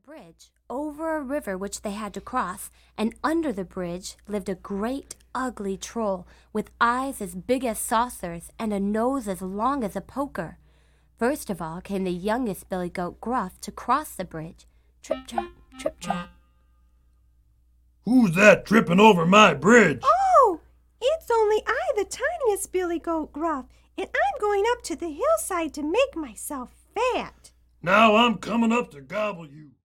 bridge over a river which they had to cross, and under the bridge lived a great ugly troll with eyes as big as saucers and a nose as long as a poker. First of all came the youngest billy goat Gruff to cross the bridge. Trip-trap, trip-trap. Who's that tripping over my bridge? Oh, it's only I, the tiniest billy goat Gruff, and I'm going up to the hillside to make myself fat. Now I'm coming up to gobble you.